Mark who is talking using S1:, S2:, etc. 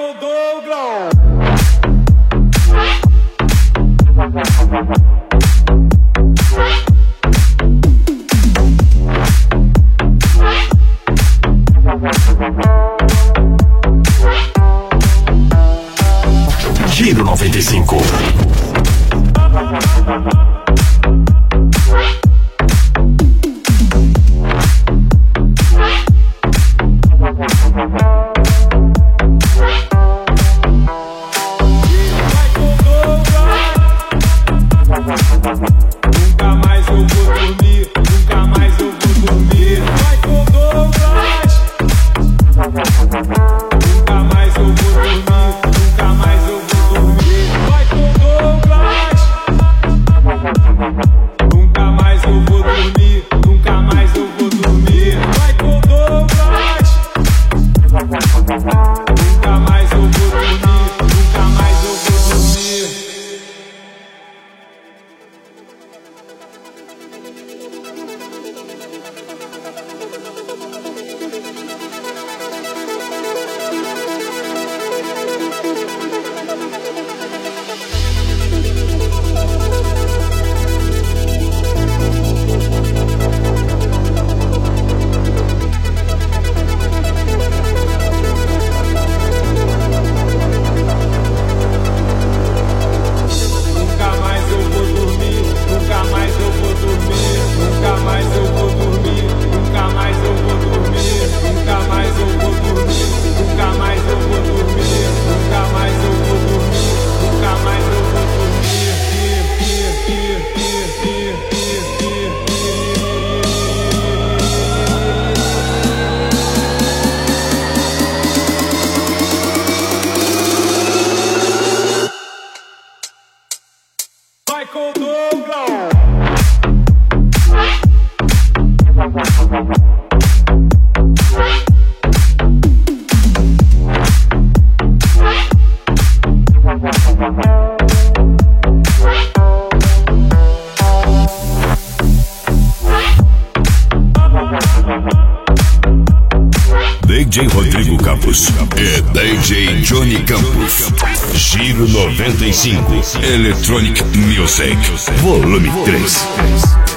S1: Michael Douglas.
S2: Giro 95.
S1: Nunca mais eu vou dormir, nunca mais eu vou dormir. Michael Douglas. Nunca mais eu vou dormir, nunca mais eu vou dormir. Michael Douglas. Nunca mais eu vou dormir, nunca mais eu vou dormir. Michael Douglas. Nunca mais eu vou dormir, nunca mais eu vou dormir. Michael Douglas.
S2: DJ Rodrigo Campos e DJ Johnny Campos. Giro 95 Electronic Music Volume 3.